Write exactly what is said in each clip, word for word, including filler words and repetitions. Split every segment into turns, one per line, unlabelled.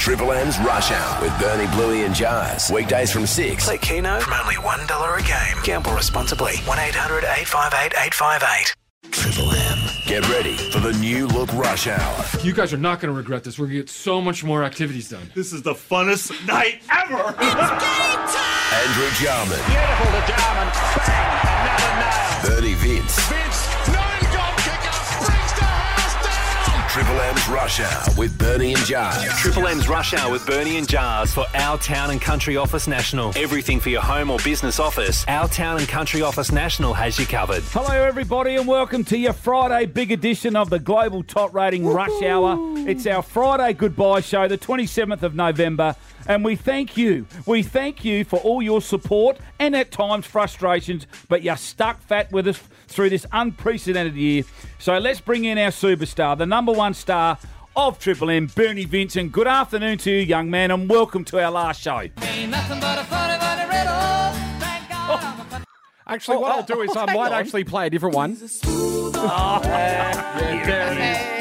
Triple M's Rush Hour with Bernie, Bluey and Jars. Weekdays from six.
Play Keno from only one dollar a game. Gamble responsibly. one eight hundred eight five eight eight five eight.
Triple M. Get ready for the new look Rush Hour.
You guys are not going to regret this. We're going to get so much more activities done.
This is the funnest night ever.
It's game time. Andrew Jarman.
Beautiful to Jarman. Bang. Another nail.
Bernie Vince.
Vince. Nine goal kicker. Brings the house down.
Triple M's Rush Hour with Bernie and Jars.
Triple M's Rush Hour with Bernie and Jars for Our Town and Country Office National. Everything for your home or business office. Our Town and Country Office National has you covered.
Hello, everybody, and welcome to your Friday big edition of the Global Top Rating Rush Hour. It's our Friday goodbye show, the twenty-seventh of November, and we thank you. We thank you for all your support and at times frustrations, but you're stuck fat with us through this unprecedented year. So let's bring in our superstar, the number one star of Triple M, Bernie Vincent. Good afternoon to you, young man, and welcome to our last show.
Ain't nothing but a funny, funny riddle. Thank God I'm a funny...
Actually, what
Oh,
I'll do is
oh,
I
hang
might
on.
actually play a different one.
Oh, yeah, there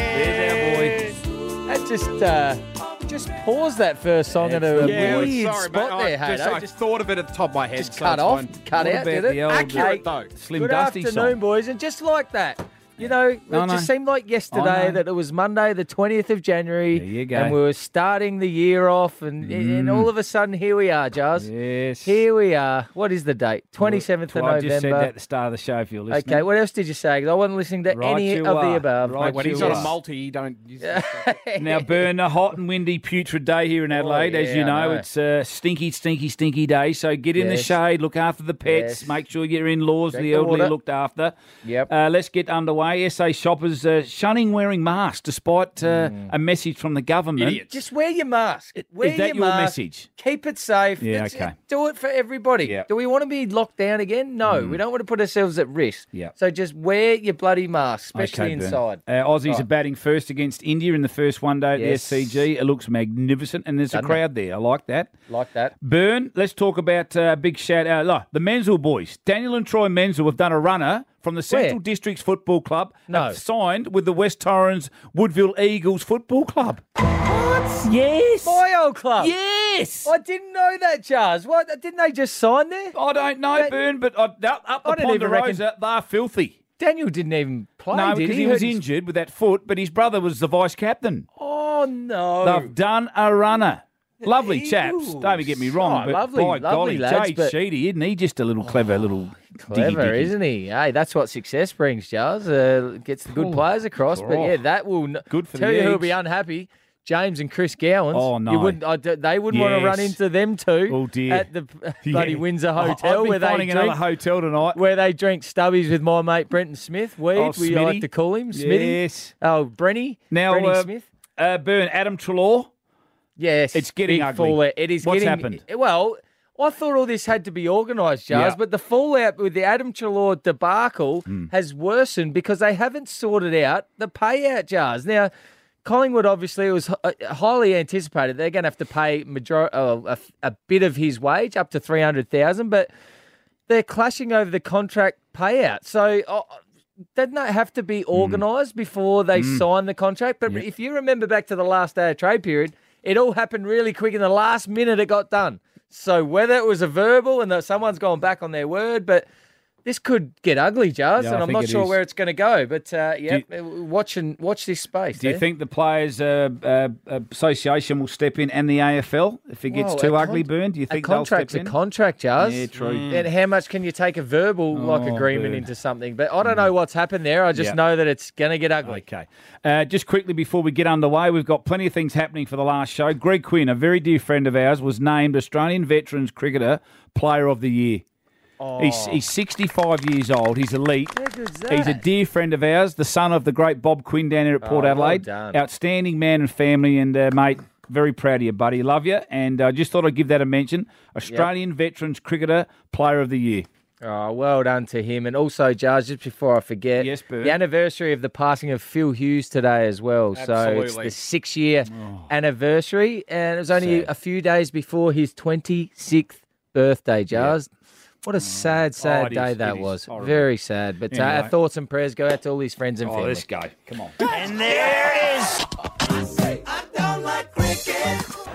it is. There's our boy.
That just uh, just pause that first song at a
Yeah,
weird
sorry,
spot
mate.
there,
I, just,
Hato.
I just thought of it at the top of my head.
Just
so
cut
it's
off,
fine.
cut
What
out,
about
did
the
it?
old,
Accurate,
uh,
though.
Slim
Good
Dusty
afternoon,
song?
boys, and just like that. You know, it
I know.
just seemed like
I
yesterday
know.
that it was Monday, the twentieth of January,
There you go.
and we were starting the year off, and, and all of a sudden, here we are, Jars.
Yes.
Here we are. What is the date? twenty-seventh of
I
November.
just said that at the start of the show if you're listening.
Okay, what else did you say? 'Cause I wasn't listening to
Right
any
you
of
are.
the above.
Right
Mate, when
you
he's on
are.
a multi, you don't... You
Now, Burn, a hot and windy, putrid day here in Adelaide.
Oh,
As you
yeah, I
know,
know.
it's a stinky, stinky, stinky day. So get in the
Yes.
shade, look after the pets,
Yes.
make sure your in-laws,
Drink
the
the
elderly,
water.
are looked after.
Yep.
Uh, let's get underway. S A shoppers uh, shunning wearing masks despite uh, a message from the government.
Idiots.
Just wear your mask. Wear
Is that
your,
your
mask.
message?
Keep it safe.
Yeah,
It's-
okay.
Do it for everybody.
Yeah.
Do we want to be locked down again? No, we don't want to put ourselves at risk.
Yeah.
So just wear your bloody mask, especially
Okay, Burn.
inside.
Uh, Aussies
Right.
are batting first against India in the first one day at
Yes.
the S C G. It looks magnificent, and there's
Doesn't
a
it?
crowd there. I like that.
Like that.
Burn, let's talk about a uh, big shout out. Look, the Menzel boys, Daniel and Troy Menzel, have done a runner from the Central
Where?
Districts Football Club.
No.
Have signed with the West Torrens Woodville Eagles Football Club. What? Yes.
My old club.
Yes.
I didn't know that, Charles. What? Didn't they just sign there?
I don't know,
That-
Burn, but I, up, up
I
the
didn't even
Ponderosa, they're filthy.
Daniel didn't even play,
no,
did
because
he?
he was
Heard-
injured with that foot, but his brother was the vice captain.
Oh, no.
They've done a runner. Lovely chaps.
Eagles.
Don't get me wrong,
Oh,
but
lovely-
by
lovely
golly,
lads,
Jay
but-
Sheedy, isn't he? Just a little clever little
Clever,
diggy diggy.
isn't he? Hey, that's what success brings, Charles. Uh, gets the good
Oh,
players across. But
oh.
yeah, that will n-
Good for
tell
the
you who'll
Eagles.
be unhappy. James and Chris Gowans.
Oh, no.
You wouldn't, I d- they wouldn't want to run
Yes.
into them two
Oh, dear.
at the uh, bloody
Yeah.
Windsor
Oh,
Hotel
I'd be
where they
finding
drink,
another hotel tonight.
where they drink stubbies with my mate Brenton Smith. Weed,
Oh,
we
Smitty.
like to call him. Smitty.
Yes.
Oh, Brenny.
Now,
Brenny
uh,
Smith.
Uh, Burn, Adam Trelaw.
Yes.
it's getting
big
ugly.
fallout. It is
What's
getting,
happened?
Well, I thought all this had to be organised, Jars,
Yeah.
but the fallout with the Adam Trelaw debacle
Hmm.
has worsened because they haven't sorted out the payout, Jars. Now, Collingwood, obviously, it was h- highly anticipated. They're going to have to pay major- uh, a, a bit of his wage, up to three hundred thousand dollars, but they're clashing over the contract payout. So uh, didn't that have to be organised before they sign the contract? But if you remember back to the last day of trade period, it all happened really quick. In the last minute, it got done. So whether it was a verbal and that someone's gone back on their word, but this could get ugly, Jars,
Yeah,
and
I
I'm
think
not
it
sure
is.
where it's going to go. But uh, yeah, watch and watch this space.
Do you
eh?
think the Players uh, uh, Association will step in and the A F L if it gets
Well,
too
a
ugly,
con-
Burn? Do you
a
think they'll step
contract's a
in?
contract, Jars?
Yeah, true.
And how much can you take a verbal like
Oh,
agreement
Burn.
into something? But I don't know what's happened there. I just
Yeah.
know that it's going to get ugly.
Okay. Uh, just quickly before we get underway, we've got plenty of things happening for the last show. Greg Quinn, a very dear friend of ours, was named Australian Veterans Cricketer Player of the Year. He's, he's sixty-five years old. He's elite.
How good's that?
He's a dear friend of ours, the son of the great Bob Quinn down here at Port
Oh, well
Adelaide.
done.
Outstanding man and family, and uh, mate, very proud of you, buddy. Love you, and I uh, just thought I'd give that a mention. Australian Veterans Cricketer Player of the Year.
Oh, well done to him. And also, Jars, just before I forget,
Yes, Bert.
the anniversary of the passing of Phil Hughes today as well. So it's
Absolutely.
the six-year anniversary, and it was only
Sad.
a few days before his twenty-sixth birthday, Jars. What a sad, sad
Oh, it
day
is,
that
it is.
was.
Horrible.
Very sad. But uh,
Anyway.
our thoughts and prayers go out to all his friends and
Oh,
family.
let's go. Come on.
And there it is. I say I don't like cricket.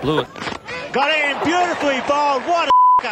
Blewett.
Got in beautifully bowled. What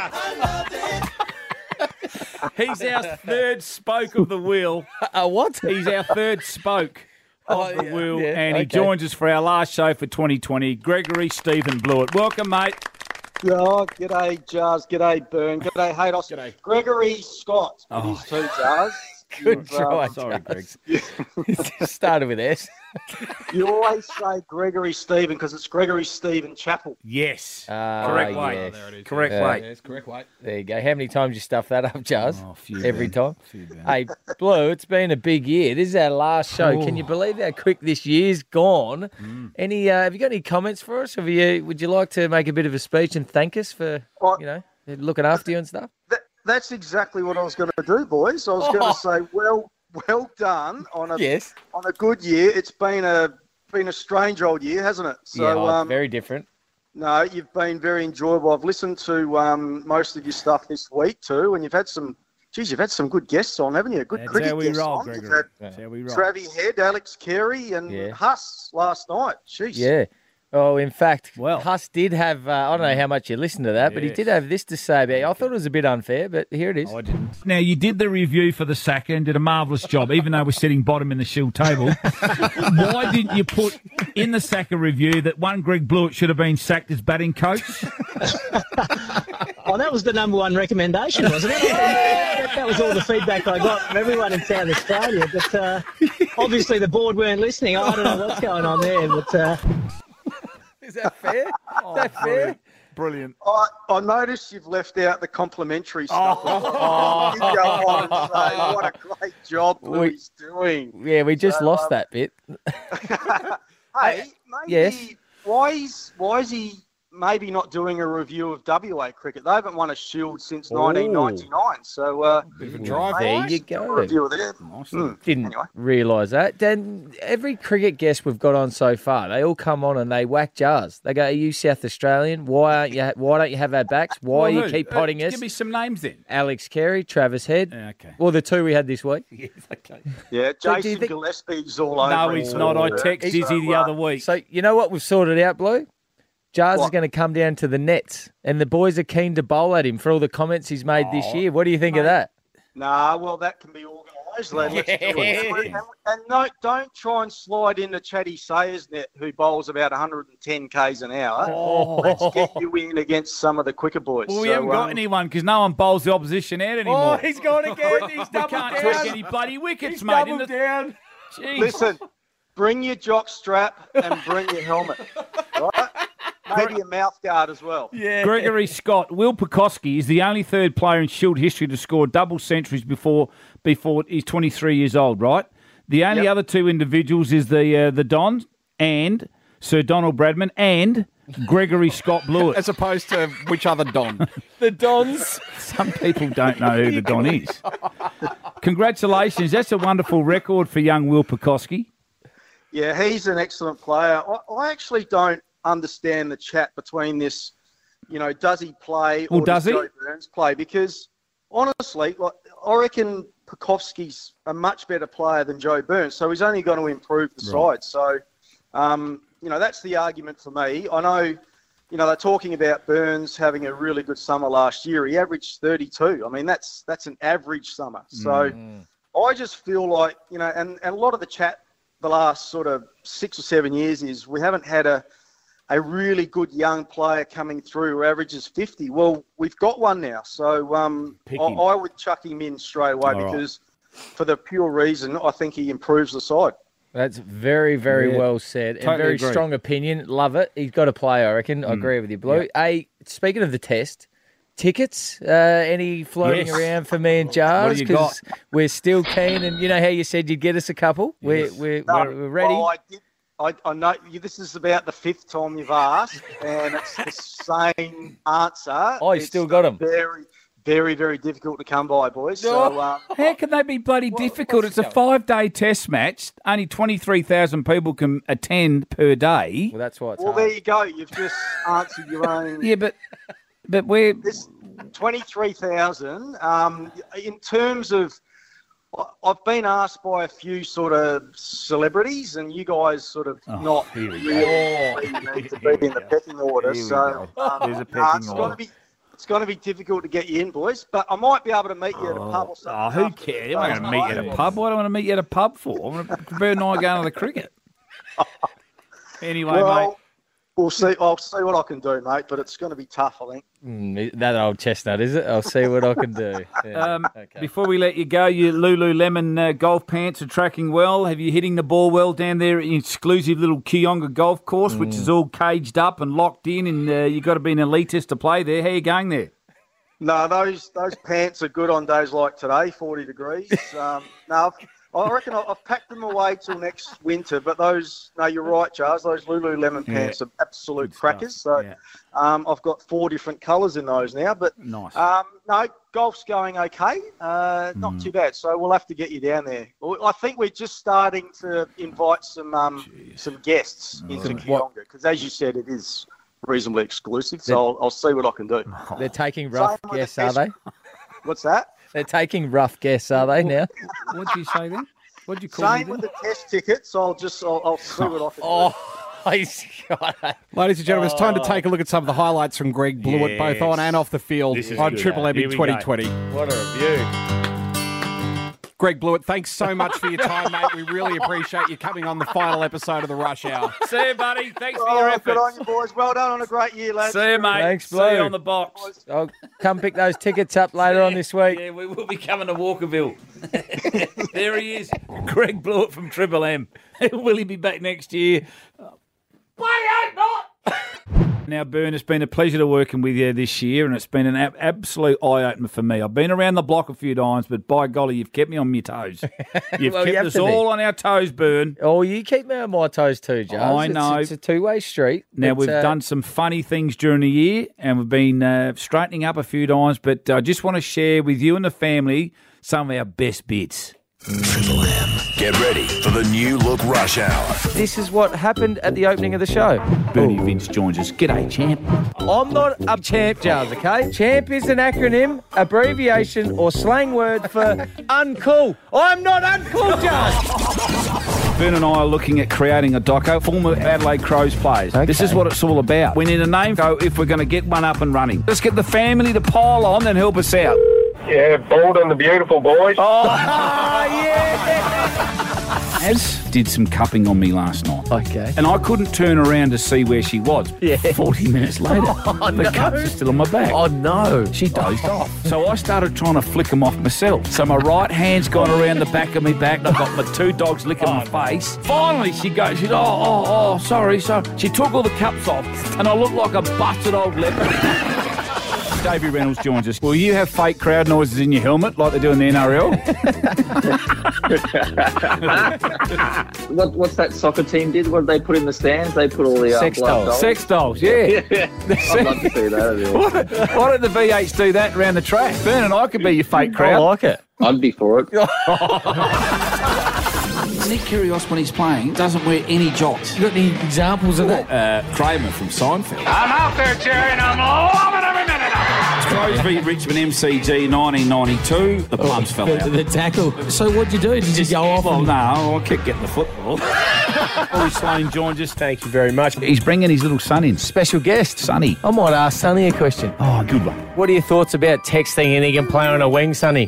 a
He's our third spoke of the wheel.
Uh, what?
He's our third spoke of
Oh,
the
yeah,
wheel,
yeah,
and he
okay.
joins us for our last show for twenty twenty. Gregory Stephen Blewett. Welcome, mate.
Oh, g'day, Jars. G'day, Burn. G'day, Haydos. G'day. Gregory Scott.
Oh.
It is too, Jars.
Good
You've, um,
try.
Sorry, Greg.
Started with S.
You always say Gregory Stephen because it's Gregory Stephen Chapel.
Yes.
Ah,
Correct way.
yes.
There it is.
Correct
Yeah.
way.
That's correct, weight.
There you go. How many times you stuff that up, Jars?
Oh, a few,
Every
Ben.
time.
Few, Ben.
Hey, Blue, it's been a big year. This is our last show. Can you believe how quick this year's gone?
Mm.
Any? Uh, have you got any comments for us? Have you? Would you like to make a bit of a speech and thank us for
Oh.
you know looking after you and stuff?
That, that's exactly what I was going to do, boys. I was
Oh.
going to say, well, well done on a
Yes.
on a good year. It's been a been a strange old year, hasn't it? So,
yeah, oh,
um,
very different.
no, you've been very enjoyable. I've listened to um, most of your stuff this week too, and you've had some. Geez, you've had some good guests on, haven't you? Good
That's
cricket
how we
guests
roll,
on. You've
Gregory.
had
That's how we roll.
Travie Head, Alex Carey, and
Yeah.
Huss last night. Jeez.
Yeah. Oh, in fact,
Well.
Huss did have. Uh, I don't know how much you listened to that, but he
Yes.
did have this to say about you. I thought it was a bit unfair, but here it is.
Oh, I didn't. Now, you did the review for the Saka and did a marvellous job, even though we're sitting bottom in the Shield table. Why didn't you put in the Saka review that one Greg Blewett should have been sacked as batting coach?
Oh, that was the number one recommendation, wasn't it? that, that was all the feedback I got from everyone in South Australia. But uh, obviously the board weren't listening. I don't know what's going on there. But uh...
Is that fair? Is that fair?
Brilliant.
I, I noticed you've left out the complimentary stuff.
Oh.
You go on and say, what a great job
We-
Louis doing.
Yeah, we just
So,
lost
um,
that bit.
Hey, maybe
Yes.
why is why is he maybe not doing a review of W A cricket? They haven't won a Shield since nineteen ninety-nine. So uh,
Bit of a
There
drive.
you
do a
go.
review of that.
Awesome.
Didn't
Anyway.
realise that. Dan, every cricket guest we've got on so far, they all come on and they whack Jars. They go, "Are you South Australian? Why aren't you? Why don't you have our backs? Why
Well,
you
who?
keep
Uh,
potting us?"
Give me some names then.
Alex Carey, Travis Head.
Yeah, okay.
Well, the two we had this week.
Yes, okay.
Yeah,
So do you
Jason
think-
Gillespie's all over.
No,
it
he's
too.
not. I
Yeah.
texted
So,
Izzy the
uh,
other week.
So you know what we've sorted out, Blue? Jars is
What?
going to come down to the nets, and the boys are keen to bowl at him for all the comments he's made this
Oh,
year. What do you think of that?
Nah, well, that can be organised. Let's do it.
Yes.
And, and no, don't try and slide into Chatty Sayers net, who bowls about one hundred ten k's an hour.
Oh.
Let's get you in against some of the quicker boys.
Well, we
So,
haven't got
um,
anyone because no one bowls the opposition out anymore.
Oh, he's gone again. He's
we
doubled
can't
down.
take any bloody wickets,
He's
mate. in
doubled
the-
down.
Jeez.
Listen, bring your jock strap and bring your helmet. Right? Maybe a mouth guard as well.
Yeah.
Gregory Scott, Will Pekoski is the only third player in Shield history to score double centuries before before he's twenty-three years old, right? The only
Yep.
other two individuals is the uh, the Don and Sir Donald Bradman and Gregory Scott Blewett.
As opposed to which other Don?
The Dons.
Some people don't know who the Don is. Congratulations. That's a wonderful record for young Will Pekoski.
Yeah, he's an excellent player. I, I actually don't understand the chat between this, you know, does he play or
Well, does he?
Joe Burns play? Because honestly, like, I reckon Pekovski's a much better player than Joe Burns, so he's only going to improve the
Right.
side. So, um, you know, that's the argument for me. I know, you know, they're talking about Burns having a really good summer last year. He averaged thirty-two. I mean, that's that's an average summer. So I just feel like, you know, and, and a lot of the chat the last sort of six or seven years is we haven't had a a really good young player coming through who averages fifty. Well, we've got one now. So um, I,
Pick him.
I would chuck him in straight away
All right.
because for the pure reason, I think he improves the side.
That's very, very
Yeah,
well said. And
totally
very
agree.
strong opinion. Love it. He's got to play, I reckon. I agree with you, Blue. Hey, speaking of the test, tickets, uh, any floating
Yes.
around for me and Jars?
do you got?
We're still keen. And you know how you said you'd get us a couple? We're, we're,
No,
we're, we're ready.
Well, I, did, I, I know you, this is about the fifth time you've asked, and it's the same answer.
Oh, you
It's
still got 'em.
Very, very, very difficult to come by, boys. So, um,
How can they be bloody difficult? It's a five-day test match. Only twenty-three thousand people can attend per day.
Well, that's why it's
well,
hard.
there you go. You've just answered your own.
Yeah, but but we're
This twenty-three thousand. Um, in terms of I- I've been asked by a few sort of celebrities, and you guys sort of
Oh,
not
here we
really
go.
need to be in the pecking order.
Here we
So
go.
um,
There's a
nah,
pecking
it's
order.
going to be it's going to be difficult to get you in, boys. But I might be able to meet you at a pub or something.
Oh, who
after
cares?
the
I'm not going to meet you at a pub. What do I want to meet you at a pub for? I want to Bert and I are going to the cricket. Anyway,
Well,
mate.
we'll see. I'll see what I can do, mate. But it's going to be tough, I think.
Mm, that old chestnut, is it? I'll see what I can do. Yeah.
Um,
okay.
Before we let you go, your Lululemon uh, golf pants are tracking well. Have you hitting the ball well down there at your exclusive little Kionga golf course, which is all caged up and locked in, and uh, you've got to be an elitist to play there? How are you going there?
No, those those pants are good on days like today, forty degrees. Um, no, I've, I reckon I've I've packed them away till next winter. But those, no, you're right, Charles. Those Lululemon
Yeah.
pants are absolute
Good stuff.
crackers. So
Yeah.
um, I've got four different colours in those now. But
Nice.
um, no, golf's going okay. Uh, not
Mm.
too bad. So we'll have to get you down there. Well, I think we're just starting to invite some um, some guests into
Some what?
Kionga because, as you said, it is reasonably exclusive. So I'll, I'll see what I can do.
They're taking rough
Same with
guests,
the
are they?
What's that?
They're taking rough guests, are they now?
What did you say then? What did you call
Same
me
with
then?
the test tickets. I'll just I'll, I'll see what I can do.
Oh, he's got it.
Ladies and gentlemen, it's time to take a look at some of the highlights from Greg Blewett, both
Yes.
on and off the field
This is
on
good.
Triple M
Here
in
we go.
twenty twenty.
What a review.
Greg Blewett, thanks so much for your time, mate. We really appreciate you coming on the final episode of the Rush Hour.
See you, buddy. Thanks for your
Oh, good on
efforts.
you, boys. Well done on a great year, lads.
See you, mate.
Thanks,
See you
Blue.
on the box.
I'll come pick those tickets up later on this week.
Yeah, we will be coming to Walkerville. There he is, Greg Blewett from Triple M. Will he be back next year? Play out, not. Now, Bern, it's been a pleasure to working with you this year, and it's been an ab- absolute eye-opener for me. I've been around the block a few times, but by golly, you've kept me on my toes. You've
Well, you
kept
have
us
to be.
all on our toes, Bern.
Oh, you keep me on my toes too, Giles.
I
It's-
know.
It's, a two-way street.
Now,
But,
we've
uh,
done some funny things during the year, and we've been uh, straightening up a few times, but I just want to share with you and the family some of our best bits.
Triple M. Get ready for the new look Rush Hour.
This is what happened at the opening of the show.
Bernie Vince joins us. G'day, champ.
I'm not a champ, Giles, okay? Champ is an acronym, abbreviation, or slang word for uncool. I'm not uncool, Giles!
Bern and I are looking at creating a doco, former Adelaide Crows players.
Okay.
This is what it's all about. We need a name go if we're going to get one up and running. Let's get the family to pile on and help us out.
Yeah, Bald and the Beautiful boys.
Oh,
yeah!
Az did some cupping on me last night.
Okay.
And I couldn't turn around to see where she was.
Yeah.
forty minutes later,
Oh,
the
no.
cups are still on my back.
Oh, no.
She dozed off. So I started trying to flick them off myself. So my right hand's gone around the back of my back, and I've got my two dogs licking my face. Finally, she goes, she's, oh, oh, oh, sorry, sorry. She took all the cups off, and I look like a busted old leopard. Davey Reynolds joins us. Will you have fake crowd noises in your helmet like they do in the N R L?
What, what's that soccer team did? What did they put in the stands? They put all the uh,
Sex
blood
dolls.
Sex dolls, yeah.
Yeah, I'd love to see that. Yeah.
Why, why don't the V eights do that around the track? Bern and I could be your fake crowd.
I like it.
I'd be for it.
Nick Kyrgios, when he's playing, doesn't wear any jocks. You got any examples of that? Uh, Kramer from Seinfeld.
I'm out there, Jerry, and I'm loving every minute of it.
Crows v Richmond M C G nineteen ninety-two. The plums fell out.
The tackle. So what'd you do? Did you just go off?
Well,
and-
no, I kept getting the football. Rory Sloane joins us.
Thank you very much.
He's bringing his little son in.
Special guest.
Sonny.
I might ask Sonny a question.
Oh, good one.
What are your thoughts about texting and he can play on a wing, Sonny?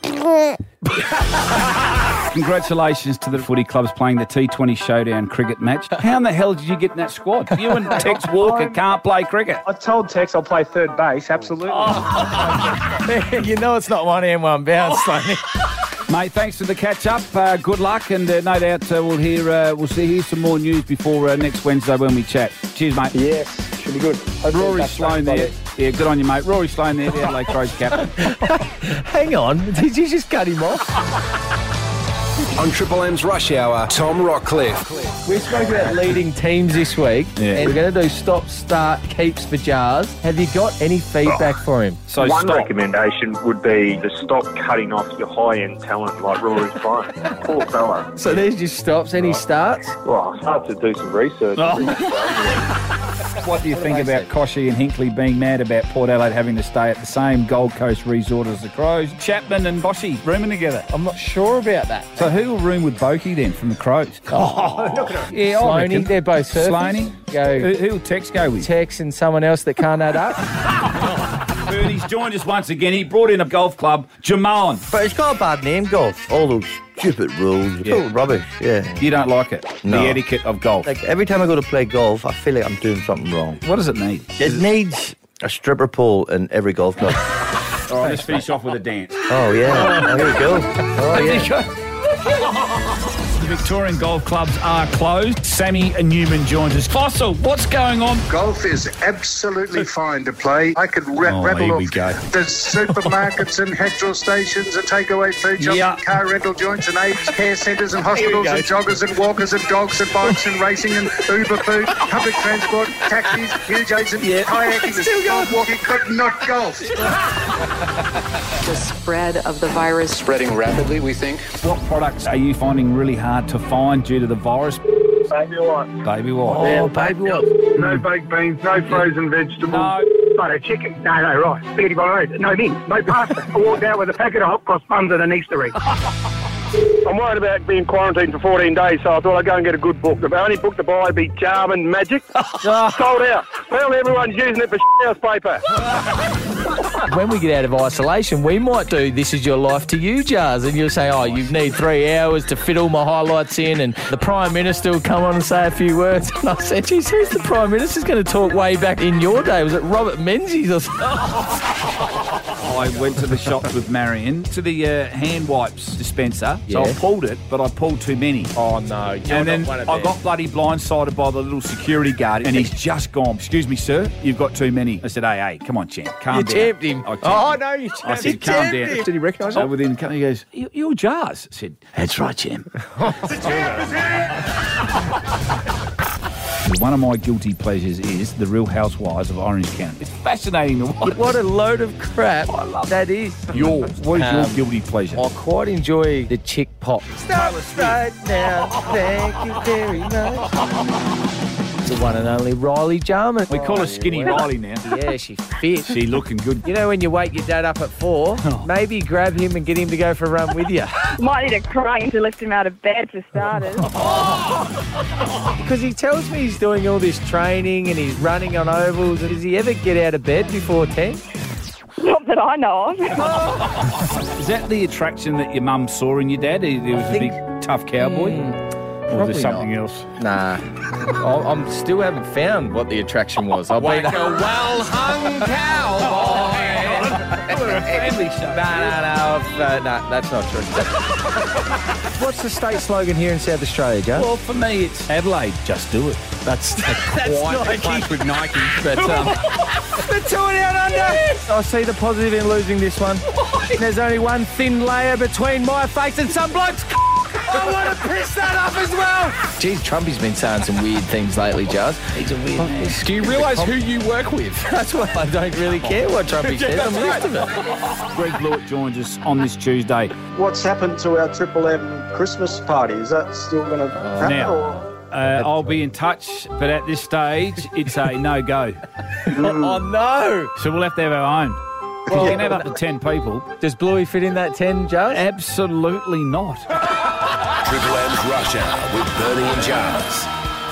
Congratulations to the footy clubs playing the T twenty Showdown cricket match. How in the hell did you get in that squad? You and Tex Walker can't play cricket.
I told Tex I'll play third base, absolutely.
You know it's not one hand, one bounce, Sonny.
Mate, thanks for the catch up. Uh, good luck, and uh, no doubt uh, we'll hear uh, we'll see hear some more news before uh, next Wednesday when we chat. Cheers, mate.
Yes, should be good. Hopefully
Rory
that's
Sloane
fun,
there. Yeah, good on you, mate. Rory Sloane there, the Adelaide Crows captain.
Hang on, did you just cut him off?
On Triple M's Rush Hour, Tom Rockcliffe.
We spoke about leading teams this week,
Yeah.
and we're going to do stop, start, keeps for Jars. Have you got any feedback for him?
So
One
stop.
recommendation would be to stop cutting off your high-end talent like Rory's playing. Poor fella.
So there's your stops. Any starts?
Well, I started to do some research.
Oh. What do you think about Koshy and Hinkley being mad about Port Adelaide having to stay at the same Gold Coast resort as the Crows? Chapman and Koshy rooming together.
I'm not sure about that.
So who will room with Boki then from the Crows?
Oh, look at
yeah, I
Sloaney,
reckon.
they're both surfers.
Sloaney?
Go.
Who, who'll Tex go with?
Tex and someone else that can't add up.
Bernie's joined us once again. He brought in a golf club, Jamon.
But it's got a bad name, golf. All those stupid rules.
Yeah.
Total rubbish, yeah.
You don't like it?
No.
The etiquette of golf?
Like, every time I go to play golf, I feel like I'm doing something wrong.
What does it need?
It needs a stripper pole in every golf club.
All right, let's finish off with a dance.
Oh, yeah. Oh, here we go. Oh, yeah.
The Victorian golf clubs are closed. Sammy Newman joins us. Fossil, what's going on?
Golf is absolutely fine to play. I could ra-
Oh,
rattle
here
off
we go.
the supermarkets and petrol stations and takeaway food shops
Yeah.
and car rental joints and aged care centres and hospitals
Here we
and
go.
joggers and walkers and dogs and bikes and racing and Uber food, public transport, taxis, huge agents,
Yeah.
kayaking,
It's still going.
walking, but not golf.
The spread of the virus
Spreading rapidly, we think.
What products are you finding really hard to find due to the virus?
Baby white.
Baby white.
Oh,
baby white.
No baked beans, no frozen vegetables. No. Butter chicken. No, no, right. Spaghetti bolognese. No mince. No pasta. I walked out with a packet of hot cross buns and an Easter egg. I'm worried about being quarantined for fourteen days, so I thought I'd go and get a good book. The only book to buy would be Charm and Magic. Sold out. Apparently everyone's using it for house paper.
When we get out of isolation, we might do This Is Your Life to You, Jars, and you'll say, oh, you need three hours to fit all my highlights in, and the Prime Minister will come on and say a few words. And I said, geez, who's the Prime Minister's going to talk way back in your day? Was it Robert Menzies or something?
I went to the shops with Marion to the uh, hand wipes dispenser. So
Yeah.
I pulled it, but I pulled too many.
Oh, no. You're
and then
not one of
I
them.
got bloody blindsided by the little security guard, and he's just gone, excuse me, sir, you've got too many. I said, hey, hey, come on, champ, calm
You
down.
tamped him.
I tamped
Oh,
him.
no, you
I
tamped
said,
him.
calm
Tamped
down.
him. Did he recognise
So
it?
within, he goes, "You- you're Jars. I said, that's right, champ. One of my guilty pleasures is The Real Housewives of Orange County. It's fascinating to watch.
What a load of crap that is.
Yours. What is
Um,
your guilty pleasure?
I quite enjoy the chick pop. Stop right now. Thank you very much. The one and only Riley Jarman.
We call her Skinny
Well,
Riley now.
Yeah, she fit.
She looking good.
You know when you wake your dad up at four, maybe grab him and get him to go for a run with you.
Might need a crane to lift him out of bed for starters.
Because he tells me he's doing all this training and he's running on ovals. Does he ever get out of bed before ten?
Not that I know of.
Is that the attraction that your mum saw in your dad? He, he was a big, tough cowboy? or was there something else?
Nah. I I'm still haven't found what the attraction was. I've
Like
been...
a well-hung cowboy.
We're a family show. No, no, no. Uh, no, that's not true. What's the state slogan here in South Australia, Joe?
Well, for me, it's Adelaide. Just do it.
That's,
That's
quite
Nike.
a clash with Nike. But um, the two and out under. Yes. I see the positive in losing this one. There's only one thin layer between my face and some bloke's. I want to piss that up as well. Geez, Trumpy's been saying some weird things lately, Jazz. He's a weird man.
Do you realise who you work with?
That's why I don't really care what Trumpy says. I'm used to it.
Greg Blewett joins us on this Tuesday.
What's happened to our Triple M Christmas party? Is that still going to happen?
Now,
or-
uh, I'll be in touch, but at this stage, it's a no-go.
Oh, no.
So we'll have to have our own. Because you can have up to ten people.
Does Bluey fit in that ten, Jazz?
Absolutely not.
Triple M's Rush Hour with Bernie and Jazz.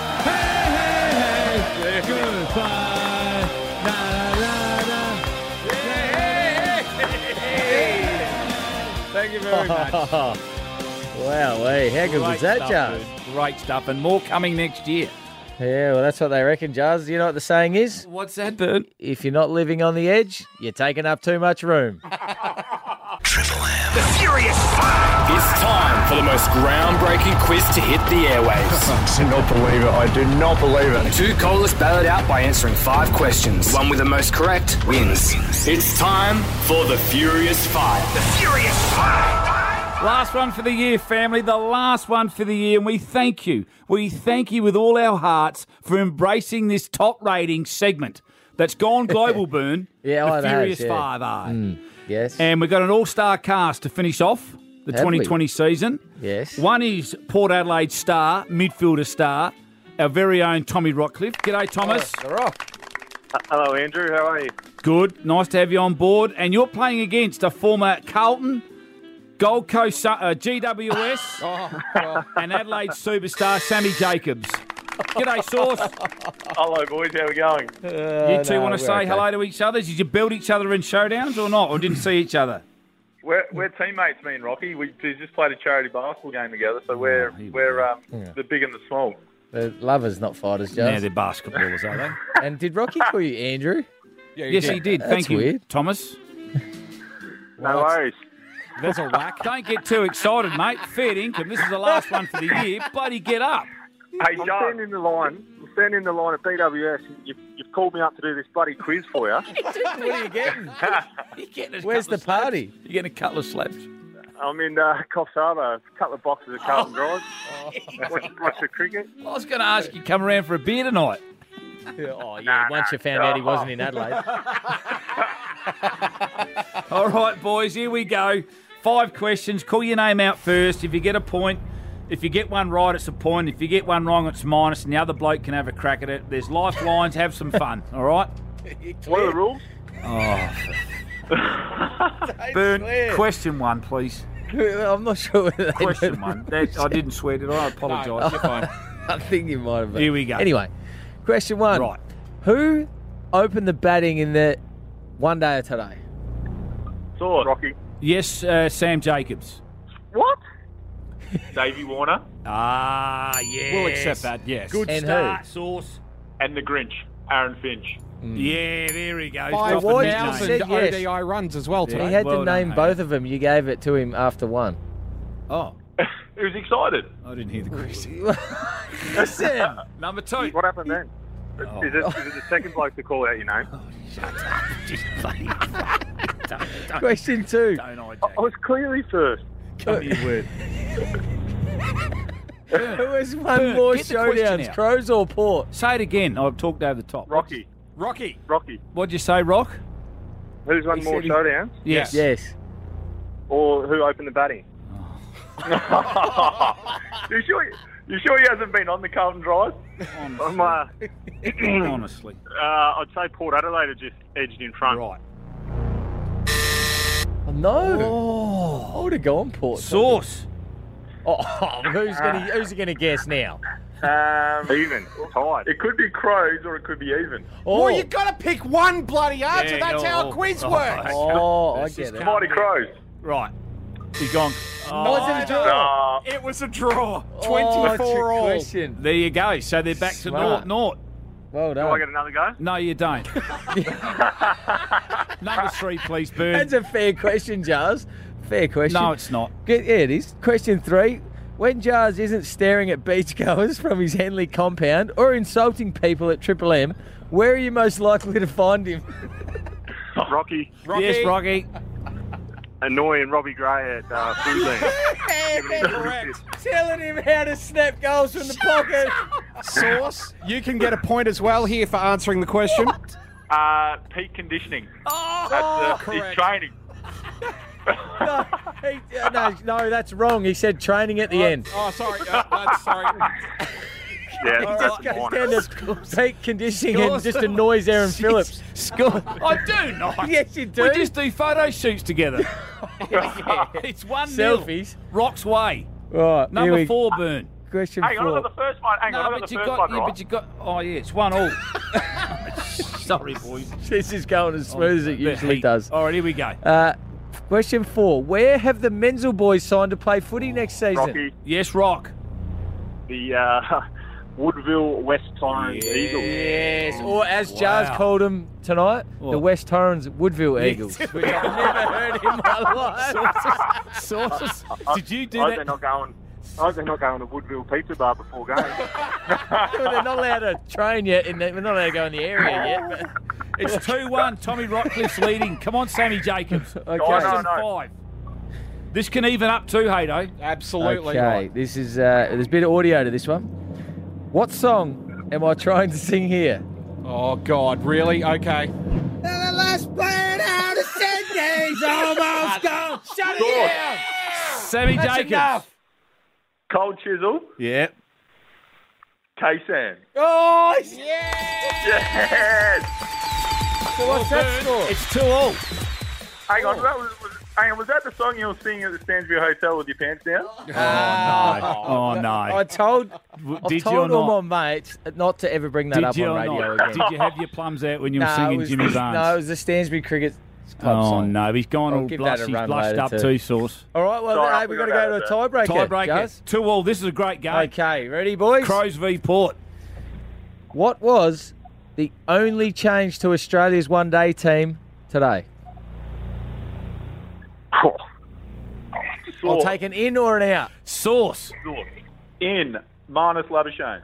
Thank you very much.
Wow, hey, how good was that,
stuff,
Jazz?
dude. Great stuff, and more coming next year.
Yeah, well, that's what they reckon, Jazz. You know what the saying is?
What's that, Bert?
If you're not living on the edge, you're taking up too much room.
The Furious Five. It's time for the most groundbreaking quiz to hit the airwaves.
I do not believe it. I do not believe it.
Two callers battle it out by answering five questions. The one with the most correct wins. It's time for the Furious Five. The Furious Five.
Last one for the year, family. The last one for the year. And we thank you. We thank you with all our hearts for embracing this top rating segment that's gone global, Burn.
Yeah,
the
oh, it has,
Furious
yeah.
Five are.
Mm, yes.
And we've got an all-star cast to finish off the
Have
twenty
we?
twenty season.
Yes.
One is Port Adelaide star, midfielder star, our very own Tommy Rockcliffe. G'day, Thomas.
Oh, the Rock.
Hello, Andrew. How are you?
Good. Nice to have you on board. And you're playing against a former Carlton, Gold Coast uh, G W S,
Oh, God.
and Adelaide superstar Sammy Jacobs. G'day, Sauce.
Hello, boys. How are we going?
You two want to say hello to each other? Did you build each other in showdowns or not? Or didn't see each other?
We're, we're teammates, me and Rocky. We just played a charity basketball game together, so we're we're um,
Yeah.
the big and the small.
The lovers, not fighters, Jazz.
Yeah, they're basketballers, are they?
And did Rocky call you Andrew?
Yeah,
Yes, he did.
That's
Thank you,
weird.
Thomas.
No worries.
There's a whack.
Don't get too excited, mate. Fair income. This is the last one for the year. Bloody get up.
Hey, I'm standing in the line. I'm standing in the line at B W S. And you've, you've called me up to do this bloody quiz for you.
What are you getting?
You're getting a
Where's
couple
the
of
party?
slaps. You're getting a couple of slaps.
I'm in uh, Coffs Harbour. A couple of boxes of Carlton Drive. Watch, watch the cricket.
I was going to ask you, come around for a beer tonight.
Oh, yeah, once you found out he wasn't in Adelaide.
All right, boys, here we go. Five questions. Call your name out first. If you get a point, if you get one right, it's a point. If you get one wrong, it's minus, and the other bloke can have a crack at it. There's lifelines. Have some fun, all right?
What are the rules?
Oh. Burn, question one, please.
I'm not sure whether they
Question one. That, I didn't swear, did I? I apologise.
No, you're fine.
I think you might have been.
Here we go.
Anyway, question one.
Right.
Who opened the batting in the one day of today?
Sword. Rocky.
Yes, uh, Sam Jacobs.
What? Davey Warner.
Ah, yes.
We'll accept that, yes.
Good
And
start, Sauce.
And the Grinch. Aaron Finch.
Yeah, there he goes.
Five
Drop the
Why
nickname.
you
thousand
said yes.
O D I runs as well
He
today.
had
well
to
done,
name
mate.
both of them. You gave it to him after one.
Oh,
He was excited.
I didn't hear the question.
Listen.
Number two.
What happened then?
Oh.
Is, it, is it the second bloke to call out your name?
Question two.
Don't I,
I was clearly first.
Come here, word.
Who has won
Burn,
more
get the question
showdowns,
out.
Crows or Port?
Say it again. I've talked over the top.
Rocky.
Rocky.
Rocky.
What'd you say, Rock?
Who's won
He
more
said he-
showdowns?
Yes.
Yes.
Or who opened the batting? you sure? You sure he hasn't been on the Carlton Drive? I'm, uh,
Honestly.
uh, I'd say Port Adelaide have just edged in front.
Right.
Oh, no. I would have gone Port.
Sauce.
Oh, who's gonna who's gonna guess now?
Um, even. Tied. It could be Crows or it could be even.
Oh,
Well, you got to pick one bloody answer.
Yeah,
That's
no.
how a quiz
Oh,
works.
oh I
This
get
is
it.
Mighty Crows.
Right. You're gone.
Oh,
Oh,
is it a draw?
Uh,
It was a draw.
Oh,
twenty-four
trick
all.
question.
there you go. So they're back to
Smart.
naught, naught.
Well
do I
done.
get another go?
No, you don't. Number three, please, Burn.
That's a fair question, Jars. Fair question.
No, it's not.
Good- Yeah, it is. Question three. When Jars isn't staring at beachgoers from his Henley compound or insulting people at Triple M, where are you most likely to find him?
Rocky.
Rocky.
Yes, Rocky.
Annoying Robbie Gray at uh, Foodland.
Correct.
Telling him how to snap goals from the pocket.
Sauce, you can get a point as well here for answering the question.
uh, peak conditioning.
Oh,
That's uh, his
correct.
training.
No, he, uh, no, no, that's wrong. He said training at the end.
Oh, sorry. Uh, that's sorry.
Yeah,
He
that's
just goes
minor.
down to peak conditioning and just annoys Aaron Phillips.
Score. I do not.
Yes, you do.
We just do photo shoots together. It's one nil.
Selfies.
Rock's way.
Right, here
Number
we-
four, Burn.
Question
Hang on, I
four.
got the first one. Hang on, I
No,
got
but
the
you
first
got,
one
yeah,
right.
but you got. Oh yeah, it's one all. Sorry, boys.
This is going as smooth as it
The
usually
heat.
does.
All right, here we go.
Uh, question four. Where have the Menzel boys signed to play footy next season?
Rocky,
Yes, Rock.
the uh, Woodville West Torrens Eagles.
Yes, or as Jars
Wow.
called them tonight, the
What?
West Torrens Woodville Eagles, which I've never heard in my life.
Sauces. Did you do
I hope
that?
they're not going. I hope they're not going to Woodville Pizza Bar before game.
Well, they're not allowed to train yet. In the, we're not allowed to go in the area yet. But
It's two one. Tommy Rockcliffe's leading. Come on, Sammy Jacobs.
Okay.
Question
No, no, no.
five. This can even up too, Haydo.
Absolutely
okay,
right.
this is uh, there's a bit of audio to this one. What song am I trying to sing here?
Oh, God, really? Okay.
The last plane out of Sydney's almost gone. Shut it down.
Sammy
That's
Jacobs.
enough.
Cold Chisel.
Yeah.
K-Sam.
Oh,
yes! Yes!
So what's that score?
It's two all.
Hang on, that was, was, hang on, was that the song you were singing at the Stansbury Hotel with your pants down?
Oh, no.
I told, I've
Did you
told
or
all
not?
my mates not to ever bring that
Did
up
you
on
or
radio
not?
again.
Did you have your plums out when you were
No, it
singing
was-
Jimmy Barnes?
No, it was the Stansbury Cricket Club
Oh,
song.
no. He's gone
I'll
all
give
blush.
that a
He's
run
blushed
later
up
too.
too, Sauce.
All right, well,
Sorry, I
hey, we've got to
forgot
go to a
about
tiebreaker.
Tiebreaker.
Jazz.
Two all. This is a great game.
Okay, ready, boys?
Crows v Port.
What was the only change to Australia's one-day team today? I'll take an in or an out.
Sauce.
In. Marnus Labuschagne.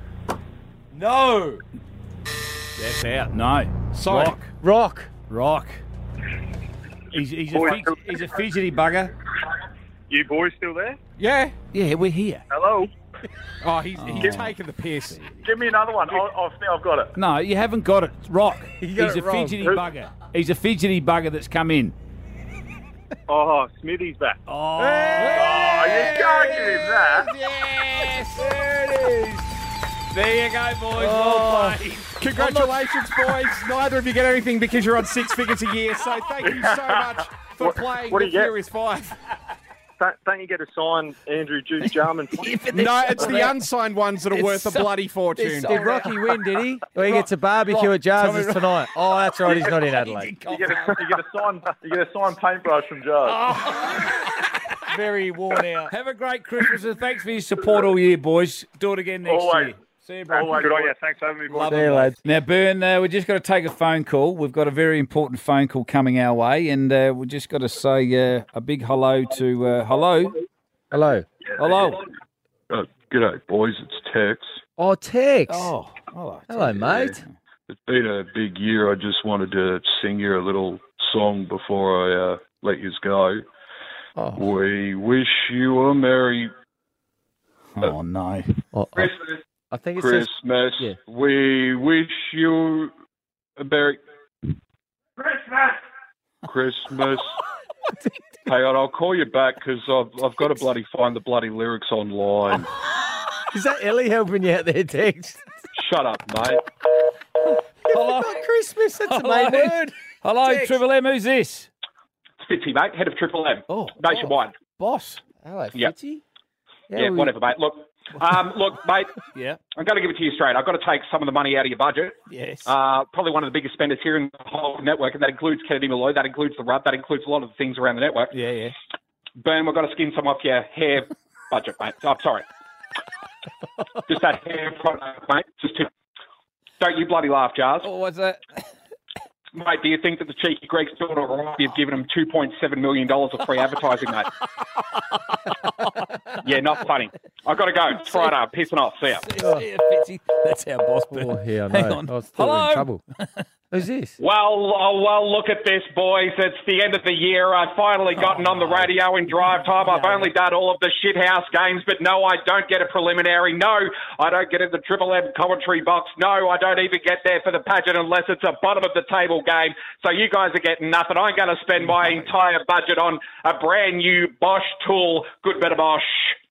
No.
That's out. No.
Sorry.
Rock.
Rock.
Rock. He's, he's, a,
Boys,
fidg- he's a fidgety bugger.
You boys still there?
Yeah.
Yeah, we're here.
Hello?
Oh, he's, he's
Oh.
taking the piss.
Give me another one. I'll, I'll, I've got it.
No, you haven't got it. Rock.
You got
He's
it
a
wrong.
fidgety
Who-
bugger. He's a fidgety bugger that's come in.
Oh, Smithy's back.
Oh,
Oh, you can't give him that.
Yes, there it is. There you go, boys.
Oh.
Well played.
Congratulations, boys. Neither of you get anything because you're on six figures a year. So thank you so much for
What-
playing
what do
the
you get?
Furious Five.
Don't, don't you get to sign Andrew Juice Jarman?
No, it's the unsigned ones that are
It's
worth a
so-
bloody fortune.
Did Rocky win, did he? Well, he gets a barbecue at Jars's tonight. Oh, that's right. He's not in Adelaide.
You get a, you get a signed, you get a signed paintbrush from Jars.
Very worn out.
Have a great Christmas and thanks for your support all year, boys. Do it again next
Always.
year. See you, bro.
Always. Good on you. Thanks for having me, boys.
See you, lads.
Now, Bern, uh, we've just got to take a phone call. We've got a very important phone call coming our way, and uh, we've just got to say uh, a big hello to... Uh, hello?
Hello.
Hello.
Uh, g'day, boys. It's Tex.
Oh, Tex.
Oh, hello.
Hello, mate.
It's been a big year. I just wanted to sing you a little song before I uh, let you go.
Oh.
We wish you a merry
Oh, no.
Oh, I,
Christmas.
I think it says...
Christmas.
Yeah.
We wish you a merry
Christmas.
Christmas. Hang on, I'll call you back because I've, I've got to bloody find the bloody lyrics online.
Is that Ellie helping you out there, Tex?
Shut up, mate.
Hello.
Not Christmas. That's the
Hello.
main word.
Hello,
Tex.
Triple M. Who's this?
Fitzy, mate, head of Triple M.
Oh,
Nationwide.
boss.
Hello,
Yep.
Fitzy.
Yeah,
we-
whatever, mate. Look, um, look, mate,
Yeah.
I'm going to give it to you straight. I've got to take some of the money out of your budget.
Yes.
Uh, probably one of the biggest spenders here in the whole network, and that includes Kennedy Malloy, that includes the rub, that includes a lot of the things around the network.
yeah, yeah.
Boom, we've got to skin some off your hair budget, mate. Oh, I'm sorry. Just that hair product, mate. Just to, don't you bloody laugh, Jars.
Oh, what's that?
Mate, do you think that the cheeky Greg's doing all right? You've given him two point seven million dollars of free advertising, mate. Yeah, not funny. I've got to go. It's Friday. I'm pissing off. See ya.
See ya, Fitzy. That's our boss, Bern.
Oh, yeah, I
Hang
know.
on.
I was thought we were
Hello.
in trouble. Who's this?
Well, oh, well, look at this, boys. It's the end of the year. I've finally gotten on the radio in drive time. I've only done all of the shithouse games, but no, I don't get a preliminary. No, I don't get in the Triple M commentary box. No, I don't even get there for the pageant unless it's a bottom of the table game. So you guys are getting nothing. I'm going to spend my entire budget on a brand new Bosch tool. Good bit of Bosch.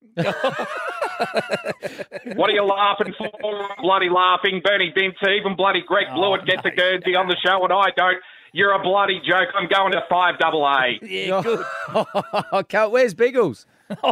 What are you laughing for? Bloody laughing. Bernie Vince, even bloody Greg Blewett gets a Guernsey on the show and I don't. You're a bloody joke. I'm going to five double A.
Yeah, good.
Okay, where's Biggles?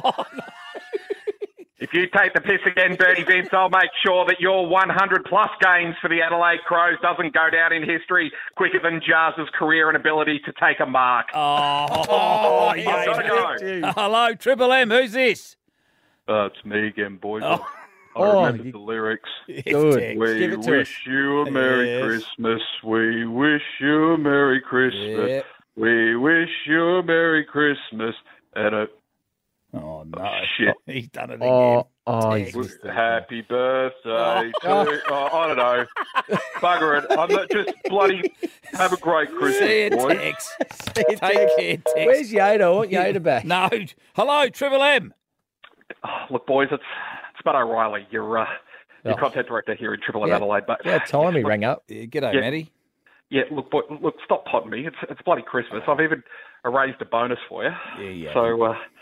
If you take the piss again, Bernie Vince, I'll make sure that your one hundred plus games for the Adelaide Crows doesn't go down in history quicker than Jars's career and ability to take a mark.
Oh,
Oh,
yeah.
I've got to go.
Hello, Triple M. Who's this?
Uh, it's me again, boys.
Oh.
I
Oh,
remember
you-
the lyrics.
Good.
We
Give it to
wish
us.
you a Merry
Yes.
Christmas. We wish you a Merry Christmas.
Yep.
We wish you a Merry Christmas and a
Oh, no.
shit.
He's done it again.
Oh, oh,
Tex.
he's-
Happy birthday
Oh.
to... Oh, I don't know. Bugger it. I'm not just bloody... Have a great
See you,
Christmas, boys.
Tex.
See you,
Take
Tex.
care, Tex.
Where's Yoda? I want Yoda back.
No. Hello, Triple M.
Oh, look, boys, it's it's Matt O'Reilly, your uh, your
Oh.
content director here in Triple M
Yeah.
Adelaide. But
Yeah, time he rang up.
Yeah, g'day,
Yeah.
Matty.
yeah, look, boy, look, stop potting me. It's it's bloody Christmas. I've even arranged a bonus for you.
Yeah, yeah.
So uh,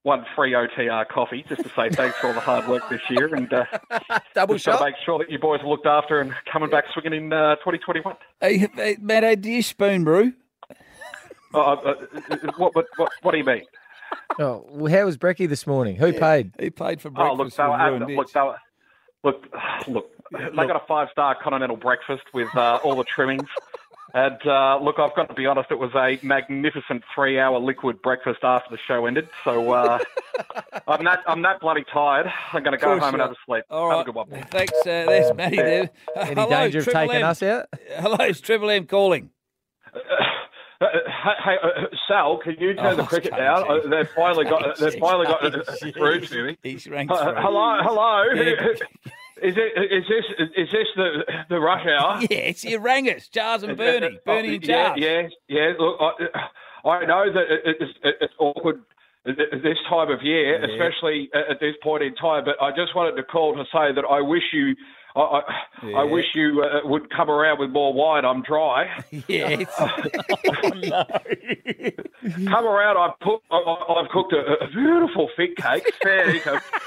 one free O T R coffee just to say thanks for all the hard work this year, and uh,
double
just gotta
shot.
make sure that you boys are looked after and coming back swinging in uh, twenty twenty-one.
Hey, hey, Matto, do you spoon brew?
Uh, uh, what, what, what, what do you mean?
Oh, well, how was brekkie this morning? Who paid?
Who paid for
Oh, look,
breakfast?
they were,
with
uh,
Ruined
look,
Bitch?
they were, look, look, they got a five-star continental breakfast with uh, all the trimmings. And uh, look, I've got to be honest, it was a magnificent three-hour liquid breakfast after the show ended. So uh, I'm that I'm that bloody tired. I'm going to go
course
home and
you
have a sleep.
All
have
right.
a good one. boys.
Thanks. Uh, there's Matty there. Uh,
Any
hello,
danger of
Triple
taking
M.
us out?
Hello, it's Triple M calling.
Uh, uh, hey, uh, Sal, can you turn
Oh,
the cricket
okay,
down?
geez.
Uh, they've finally got uh, they've finally got uh, through to me.
He's ranked
Uh,
through.
hello, hello.
Yeah.
Is it is this is this the the rush hour?
Yes, you rang us, Jars and Bernie. Bernie and
yeah,
Jars.
yeah, yeah. Look, I, I know that it, it's, it's awkward this time of year,
Yeah.
especially at this point in time. But I just wanted to call to say that I wish you, I, I,
Yeah.
I wish you uh, would come around with more wine. I'm dry.
Yes. oh, no.
Come around. I've put, I, I- I've cooked a, a beautiful fig cake. Fair, it's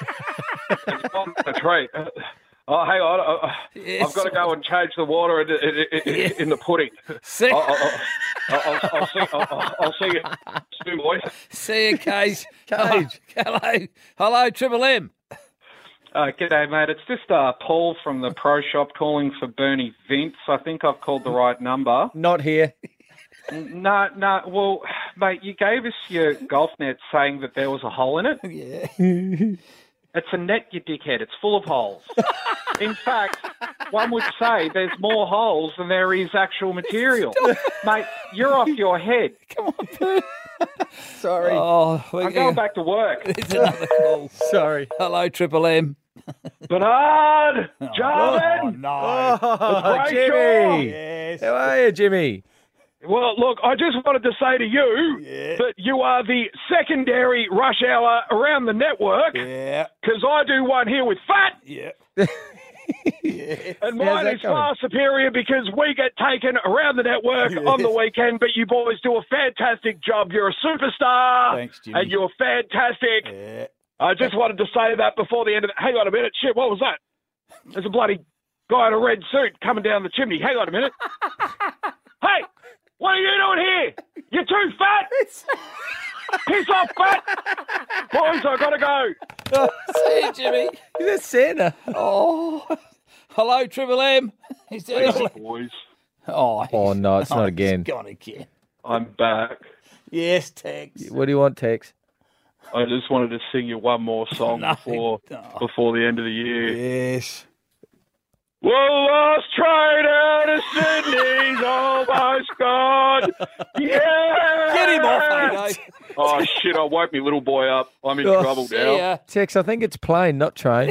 on the treat. Oh, hang on. I, I-
Yes.
I've got to go and change the water in, in, in, in the pudding.
See,
I'll, I'll, I'll, I'll, I'll see. I'll, I'll see you soon, boys.
see you, Cage. Cage. Hello. Hello, Triple M.
Uh, g'day, mate. It's just uh, Paul from the Pro Shop calling for Bernie Vince. I think I've called the right number.
Not here.
No, no. Well, mate, you gave us your golf net saying that there was a hole in it.
Yeah.
It's a net, you dickhead. It's full of holes. In fact, one would say there's more holes than there is actual material. Mate, you're off your head.
Come on, Bert.
Sorry.
Oh,
I'm going back to work.
It's another call.
Sorry.
Hello, Triple M.
Bernard!
Oh,
Jarman!
no.
Oh,
Great
Jimmy.
Yes.
How are you, Jimmy?
Well, look, I just wanted to say to you
Yeah.
that you are the secondary rush hour around the network,
Yeah.
because I do one here with Fat,
Yeah.
and
How's
mine
that
is
going?
far superior because we get taken around the network on the weekend, but you boys do a fantastic job. You're a superstar,
Thanks, Jimmy.
and you're fantastic.
Yeah.
I just wanted to say that before the end of the... Hang on a minute. Shit, what was that? There's a bloody guy in a red suit coming down the chimney. Hang on a minute. Hey, what are you doing here? You're too fat. Piss off, fat. Boys, I got to go.
See you, Jimmy.
Is that Santa?
Oh. Hello, Triple M. Is there
Yes,
any-
boys.
Oh,
Oh, no, it's not again.
It's gone again.
I'm back.
Yes, Tex.
What do you want, Tex?
I just wanted to sing you one more song
No.
before
Oh.
before the end of the year.
Yes.
Well, last train out of Sydney's almost gone. Yeah.
Get him off, Ado.
Oh, shit, I woke me little boy up. I'm in
Oh,
trouble
See
now.
ya.
Tex, I think it's plane, not train.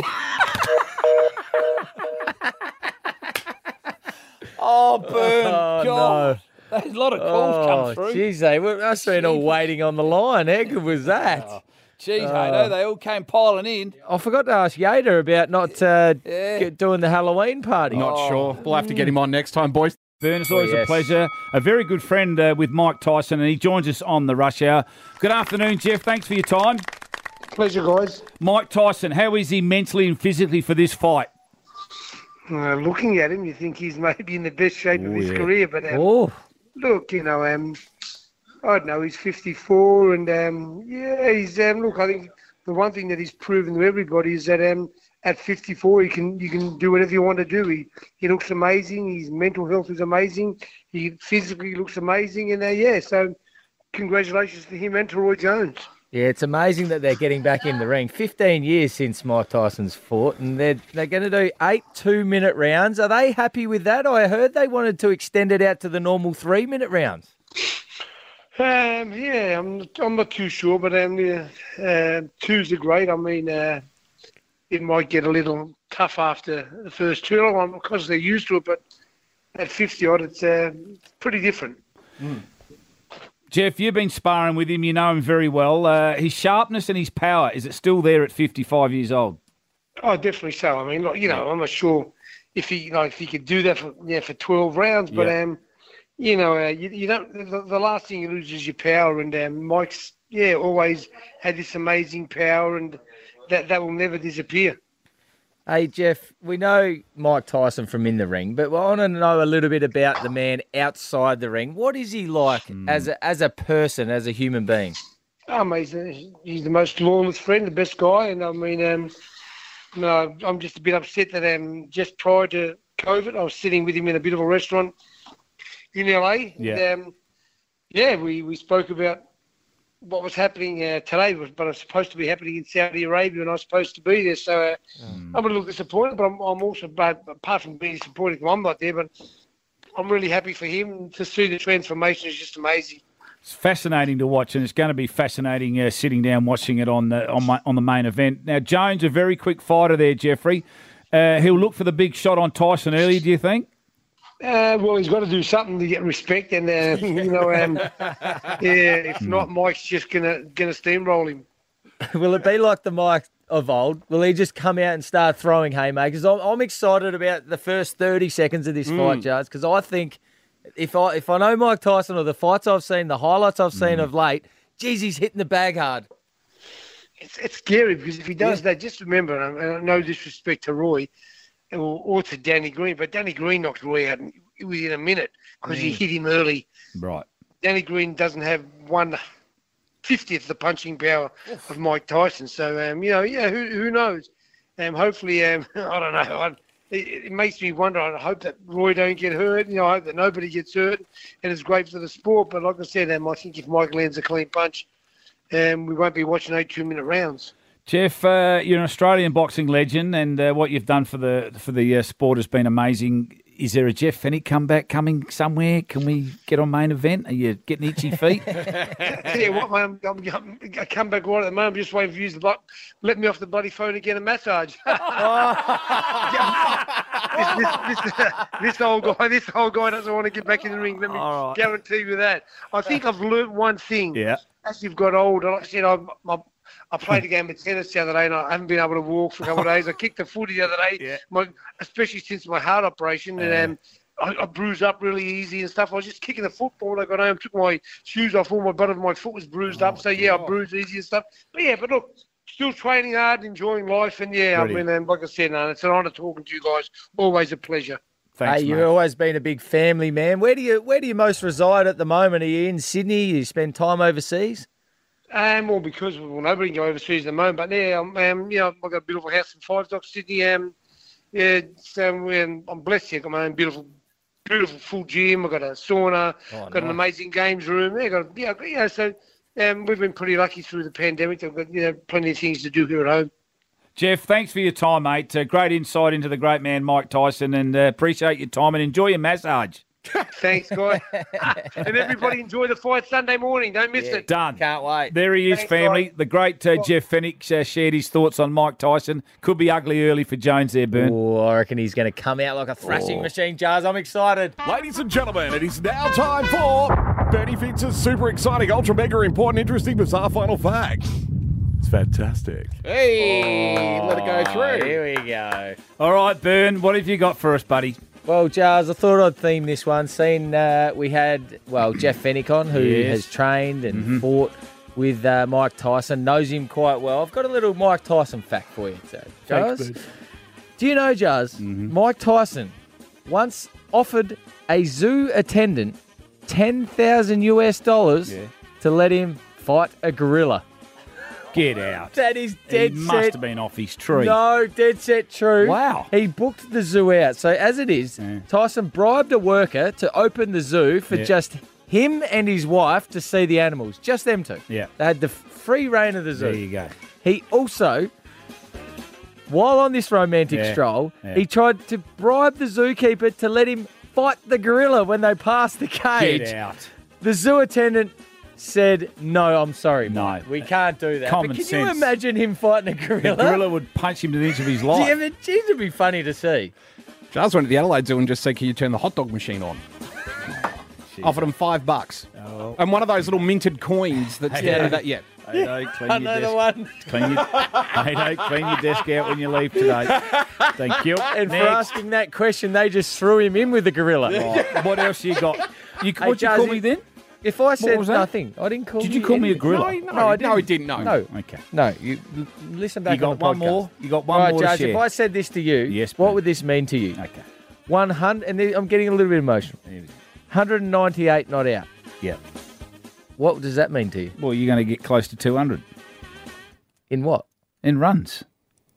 Oh, Burn.
Oh,
God. There's a lot of calls
Oh,
come through.
jeez, they must have been all waiting on the line. How good was that?
Oh, Geez,
Oh.
Ado, they all came piling in.
I forgot to ask Yader about not uh,
Yeah.
get- doing the Halloween party.
Not
Oh.
sure. We'll have to get him on next time, boys.
Burn, it's always
Oh, yes.
a pleasure. A very good friend uh, with Mike Tyson, and he joins us on the Rush Hour. Good afternoon, Jeff. Thanks for your time.
Pleasure, guys.
Mike Tyson, how is he mentally and physically for this fight?
Uh, looking at him, you think he's maybe in the best shape of his
yeah.
career, but um,
Oh,
look, you know, um, I don't know, he's fifty-four, and um, yeah, he's um, look. I think the one thing that he's proven to everybody is that um, at fifty-four, he can you can do whatever you want to do. He he looks amazing. His mental health is amazing. He physically looks amazing, and uh, yeah, so congratulations to him and to Roy Jones.
yeah, it's amazing that they're getting back in the ring. fifteen years since Mike Tyson's fought, and they're, they're going to do eight two-minute rounds. Are they happy with that? I heard they wanted to extend it out to the normal three-minute rounds.
Um, yeah, I'm not, I'm not too sure, but um, yeah, uh, twos are great. I mean, uh, it might get a little tough after the first two, um, because they're used to it, but at fifty odd, it's uh, pretty different.
Jeff, you've been sparring with him. You know him very well. Uh, his sharpness and his power, is it still there at fifty-five years old?
Oh, definitely so. I mean, like, you know, I'm not sure if he, you know, if he could do that for yeah for twelve rounds, but
Yeah.
um, you know, uh, you, you don't. The, the last thing you lose is your power, and um, Mike's yeah, always had this amazing power, and that that will never disappear.
Hey, Jeff, we know Mike Tyson from in the ring, but we want to know a little bit about the man outside the ring. What is he like
Hmm.
as a, as a person, as a human being?
Um, he's, a, he's the most loyalist friend, the best guy, and I mean, um, no, I'm just a bit upset that um, just prior to COVID, I was sitting with him in a bit of a restaurant in L A.
Yeah.
And, um, yeah, we, we spoke about what was happening uh, today, but it's supposed to be happening in Saudi Arabia, and I was supposed to be there. So uh, I'm a little disappointed, but I'm, I'm also, but apart from being disappointed, I'm not there, but I'm really happy for him. To see the transformation is just amazing.
It's fascinating to watch, and it's going to be fascinating uh, sitting down watching it on the on, my, on the main event. Now, Jones, a very quick fighter there, Jeffrey. Uh, he'll look for the big shot on Tyson early, do you think?
Uh, well, he's got to do something to get respect, and uh, you know, um, yeah. If not, Mike's just gonna gonna steamroll him.
Will it be like the Mike of old? Will he just come out and start throwing haymakers? I'm, I'm excited about the first thirty seconds of this
Mm.
fight, Jars, because I think if I if I know Mike Tyson or the fights I've seen, the highlights I've seen
Mm.
of late, geez, he's hitting the bag hard.
It's it's scary because if he does that, just remember, and I- and no disrespect to Roy or, or to Danny Green, but Danny Green knocked Roy out within a minute because he
Mm.
hit him early.
Right.
Danny Green doesn't have one fiftieth the punching power of Mike Tyson. So, um, you know, yeah, who who knows? Um, hopefully, um, I don't know. I, it, it makes me wonder. I hope that Roy don't get hurt. You know, I hope that nobody gets hurt, and it's great for the sport. But like I said, um, I think if Mike lands a clean punch, um, we won't be watching eight two-minute rounds.
Jeff, uh, you're an Australian boxing legend, and uh, what you've done for the for the uh, sport has been amazing. Is there a Jeff Fennick comeback coming somewhere? Can we get on main event? Are you getting itchy feet?
Tell you what, man, I'm, I'm, I come back right at the moment. I'm just waiting for you to block. Let me off the bloody phone and get a massage. this, this, this, this old guy, this old guy doesn't want to get back in the ring. Let me
All right.
guarantee you that. I think I've learnt one thing.
Yeah.
As you've got older, like I said, I, my, I played a game of tennis the other day, and I haven't been able to walk for a couple of days. I kicked the footy the other day,
Yeah.
my, especially since my heart operation, and um, I, I bruised up really easy and stuff. I was just kicking the football when I got home, took my shoes off, all my butt of my foot was bruised up. So, yeah, I bruised easy and stuff. But, yeah, but look, still training hard, enjoying life. And, yeah,
Brilliant.
I mean, um, like I said, no, it's an honour talking to you guys. Always a pleasure.
Thanks,
hey, you've
mate.
always been a big family man. Where do you where do you most reside at the moment? Are you in Sydney? You spend time overseas?
Um, well, because well, nobody can go overseas at the moment, but yeah, um, um, you know, I've got a beautiful house in Five Docks, Sydney. Um, yeah, so um, I'm blessed here. I've got my own beautiful, beautiful full gym. I've got a sauna.
Oh,
got an
nice.
amazing games room. Yeah, got yeah, got- yeah. So um, we've been pretty lucky through the pandemic. I've got you know plenty of things to do here at home.
Jeff, thanks for your time, mate. Uh, great insight into the great man, Mike Tyson, and uh, appreciate your time and enjoy your massage.
Thanks, guys. And everybody enjoy the fight Sunday morning. Don't miss it.
Done.
Can't wait.
There he is,
Thanks,
family.
guys.
The great uh, Jeff Fennick uh, shared his thoughts on Mike Tyson. Could be ugly early for Jones there, Burn.
Oh, I reckon he's going to come out like a thrashing
Oh.
machine, Jars. I'm excited.
Ladies and gentlemen, it is now time for Bernie Fitz's super exciting, ultra mega important, interesting, bizarre final fact. It's fantastic.
Hey,
let it go through.
Here we go.
All right, Burn, what have you got for us, buddy?
Well, Jars, I thought I'd theme this one. Seeing uh, we had, well, Jeff Fennick on, who
Yes.
has trained and
Mhm.
fought with uh, Mike Tyson, knows him quite well. I've got a little Mike Tyson fact for you. So, Jars,
Thanks, bud.
do you know, Jars, Mike Tyson once offered a zoo attendant ten thousand US dollars
Yeah.
to let him fight a gorilla?
Get out.
That is
He
dead
must
set.
have been off his tree.
No, dead set true.
Wow.
He booked the zoo out. So as it is, Tyson bribed a worker to open the zoo for
Yeah.
just him and his wife to see the animals. Just them two.
Yeah.
They had the f- free reign of the zoo.
There you go.
He also, while on this romantic
Yeah.
stroll,
Yeah.
he tried to bribe the zookeeper to let him fight the gorilla when they passed the cage.
Get out.
The zoo attendant said, "No, I'm sorry,
No.
Mike. We can't do that."
Common
but can
sense.
you imagine him fighting a
The
gorilla?
gorilla would punch him to the inch of his life.
Yeah, but geez, it'd be funny to see.
Charles went to the Adelaide Zoo and just said, can you turn the hot dog machine on? Offered him five bucks.
Oh.
And one of those little minted coins that's
Yeah.
yeah. that, yeah.
Hey, no, clean
I
your
know the
desk.
one.
Clean your, hey, no, clean your desk out when you leave today. Thank you.
And for
Next.
asking that question, they just threw him in with the gorilla.
Right. What else you got? You,
Hey,
what'd you call
Jazzy.
me then?
If I said
was that?
nothing, I didn't call
Did
you
you call me a
anything.
gorilla?
No,
No,
no,
I
no,
didn't.
he didn't. No.
No.
Okay.
No, you l- listen back
You got
on the
one
podcast.
more. You got one
All right,
more to
Judge,
share.
if I said this to you,
Yes,
what
mate.
would this mean to you?
Okay.
one hundred, and then I'm getting a little bit emotional. one hundred ninety-eight not out.
Yeah.
What does that mean to you?
Well, you're going to get close to two hundred
In what?
in runs.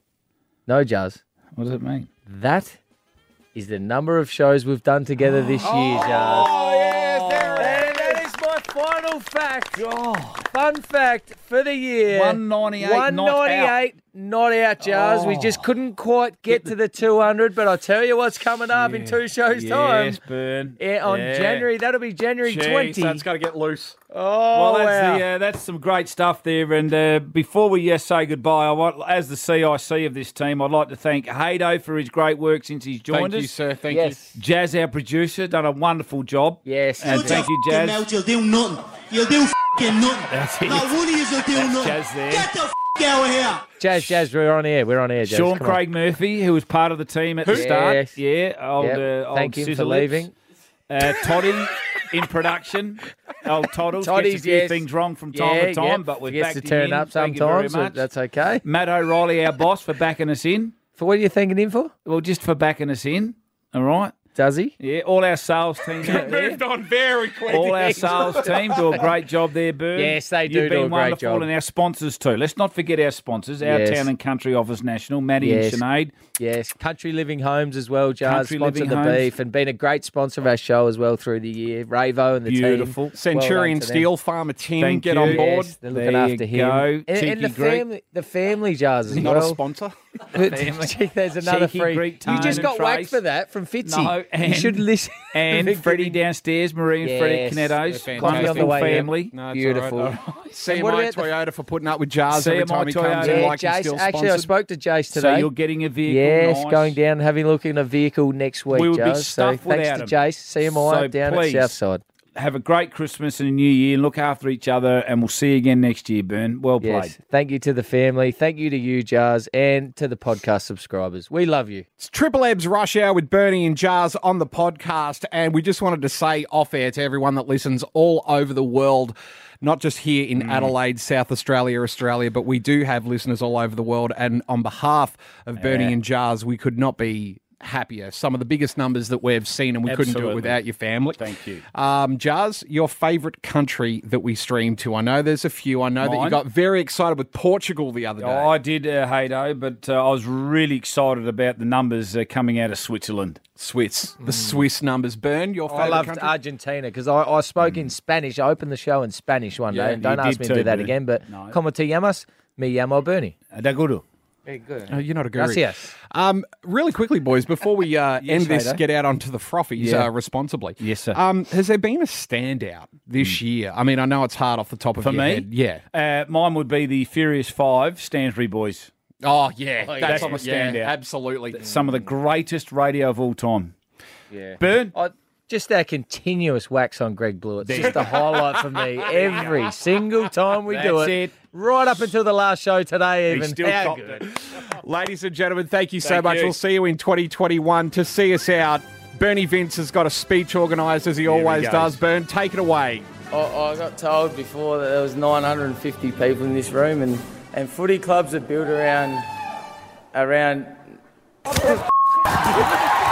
No, Jazz.
What does it mean?
That is the number of shows we've done together this year, Jazz.
Oh, yes, there
And that is my final fact. Fun fact for the year.
one ninety-eight
one ninety-eight not out, Jazz. We
Oh.
just couldn't quite get to the two hundred, but I'll tell you what's coming up in two shows' time.
Yes, Burn.
Yeah, on
Yeah.
January, that'll be January
Jeez,
twentieth.
That's got to get loose.
Oh,
Well, that's,
wow.
the, uh, that's some great stuff there. And uh, before we uh, say goodbye, I want, as the C I C of this team, I'd like to thank Haydo for his great work since he's joined
Thank
us.
you, sir. Thank
Yes.
Jazz, our producer, done a wonderful job.
Yes.
And thank you, Jazz.
Mouth, you'll do nothing. You'll do f***ing nothing.
That's it.
Not one of you will do
That's
nothing.
Jazz there.
Get the f*** out of here.
Jazz, Jazz, we're on air. We're on air, Jazz.
Sean
Come on.
Craig Murphy, who was part of the team at the
Yes.
start. Yeah, old,
Yep.
uh, old
Thank him for
Scissor Lips.
leaving.
Uh, Toddy in production. Old Toddles gets a
Toddy's,
few
yes.
things wrong from time
Yeah,
to time,
yep.
but we're
Forgets
back
to turn
in.
up
Thank you very
sometimes, but
much.
that's okay.
Matt O'Reilly, our boss, for backing us in.
For what are you thanking him for?
Well, just for backing us in. All right.
Does he?
Yeah, all our sales team out there.
Moved on very quickly.
All our sales team do a great job there, Bern.
Yes, they do
You've
do
been
a great
wonderful,
job.
and our sponsors too. Let's not forget our sponsors, our
Yes.
Town and Country Office National, Maddie
Yes.
and Sinead.
Yes, Country Living Homes as well, Jazz.
Country
Sponsored
Living
the
Homes.
beef and been a great sponsor of our show as well through the year. Ravo and the
Beautiful.
team.
Centurion
Well done to them.
Steel, Farmer Tim,
Thank
get
you.
on board.
Yes, they're looking
There
after
you
him.
go.
And, and
Cheeky
the
Greek.
family, the family Jazz as
Not
well.
a sponsor.
Gee, There's another
Cheeky
free.
Greek,
You
Tone
just
and
got whacked
Trace.
for that from Fitzy.
No, and-
you should listen.
And
Big
Freddie
giving-
downstairs, Marie and Freddie
Yes.
Canettos.
They're
Might be on the
Wonderful
way in.
family.
No, it's
Beautiful.
all right, all right. C M
what
I
about the-
Toyota for putting up with Jazz every
C M I
time he comes
Toyota.
in
Yeah,
like he's
Jace,
still
actually, I
sponsored.
spoke to Jace
So
today.
you're getting a vehicle.
Yes,
nice.
going down, having a look at a vehicle next week,
We would be
Jazz. So
stuffed
thanks
without
to
him.
Jace, C M I
So
down
please,
at Southside.
Have a great Christmas and a new year. Look after each other, and we'll see you again next year, Bern. Well played.
Yes. Thank you to the family. Thank you to you, Jazz, and to the podcast subscribers. We love you.
It's Triple Eb's Rush Hour with Bernie and Jazz on the podcast, and we just wanted to say off air to everyone that listens all over the world, not just here in
Mm.
Adelaide, South Australia, Australia, but we do have listeners all over the world, and on behalf of Bernie
Yeah.
and Jazz, we could not be happier. Some of the biggest numbers that we've seen, and we couldn't do
Absolutely.
it without your family.
Thank you.
Um, Jazz, your favourite country that we stream to? I know there's a few. I know that you
Mine?
got very excited with Portugal the other day.
Oh, I did, uh, Haydo, but uh, I was really excited about the numbers uh, coming out of Switzerland.
Swiss. The Swiss numbers. Burn, your
I
favourite
loved
country?
Argentina because I, I spoke in Spanish. I opened the show in Spanish one
Yeah,
day. And don't
you
ask
did
me to
too,
do that
Bernie.
again, but
No.
como te llamas? Me llamo Bernie.
Da gudu.
Very good.
Oh, you're not a guru.
Gracias.
Um, really quickly, boys, before we uh,
Yes,
end this,
Haydo.
get out onto the frothies
Yeah.
uh, responsibly.
Yes, sir.
Um, has there been a standout this year? I mean, I know it's hard off the top of
For
your
me?
head. Yeah.
Uh, mine would be the Furious Five, Stansbury Boys.
Oh, yeah.
Oh, yeah.
That's,
That's my
yeah,
standout.
absolutely.
Some of the greatest radio of all time.
Yeah.
Burn?
I, just our continuous wax on Greg Blewett. It's just a highlight for me every single time we do
That's
it.
it.
Right up until the last show today, even.
He still
How
copped
good.
it.
Ladies and gentlemen, thank you so
Thank
much.
you.
We'll see you in twenty twenty-one. To see us out, Bernie Vince has got a speech organised, as he
Here he
always
goes.
does. Bern, take it away.
I, I got told before that there was nine hundred fifty people in this room, and, and footy clubs are built around around.